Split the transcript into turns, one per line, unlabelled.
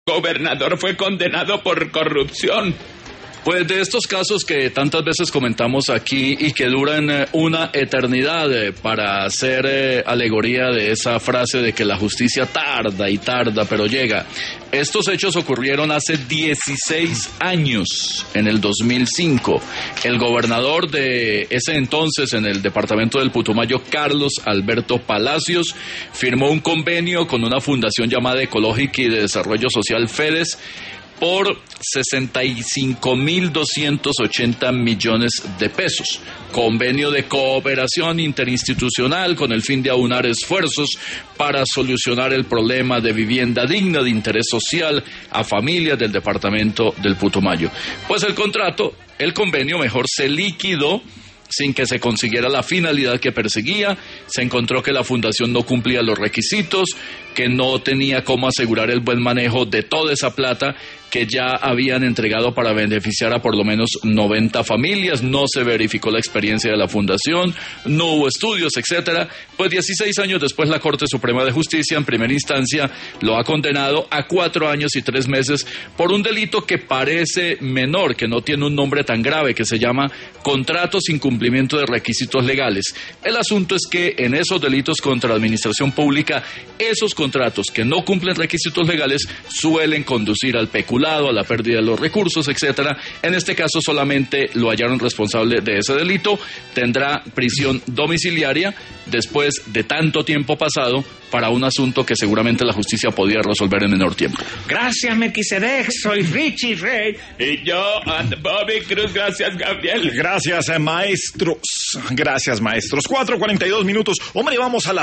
gobernador fue condenado por corrupción.
Pues de estos casos que tantas veces comentamos aquí y que duran una eternidad para hacer alegoría de esa frase de que la justicia tarda y tarda, pero llega. Estos hechos ocurrieron hace 16 años, en el 2005. El gobernador de ese entonces en el departamento del Putumayo, Carlos Alberto Palacios, firmó un convenio con una fundación llamada Ecológica y de Desarrollo Social FEDES por 65.280 millones de pesos. Convenio de cooperación interinstitucional con el fin de aunar esfuerzos para solucionar el problema de vivienda digna de interés social a familias del departamento del Putumayo. Pues el convenio mejor se liquidó sin que se consiguiera la finalidad que perseguía. Se encontró que la fundación no cumplía los requisitos, que no tenía cómo asegurar el buen manejo de toda esa plata que ya habían entregado para beneficiar a por lo menos 90 familias, no se verificó la experiencia de la fundación, no hubo estudios, etcétera. Pues 16 años después la Corte Suprema de Justicia en primera instancia lo ha condenado a 4 años y 3 meses por un delito que parece menor, que no tiene un nombre tan grave, que se llama contrato sin cumplimiento de requisitos legales. El asunto es que en esos delitos contra la administración pública, esos contratos que no cumplen requisitos legales suelen conducir al peculado, a la pérdida de los recursos, etcétera. En este caso solamente lo hallaron responsable de ese delito, tendrá prisión domiciliaria después de tanto tiempo pasado para un asunto que seguramente la justicia podía resolver en menor tiempo.
Gracias, Melquisedec, soy Richie Rey.
Y yo, Bobby Cruz, gracias, Gabriel.
Gracias, maestros. Gracias, maestros. 4:42 minutos. Hombre, vamos a la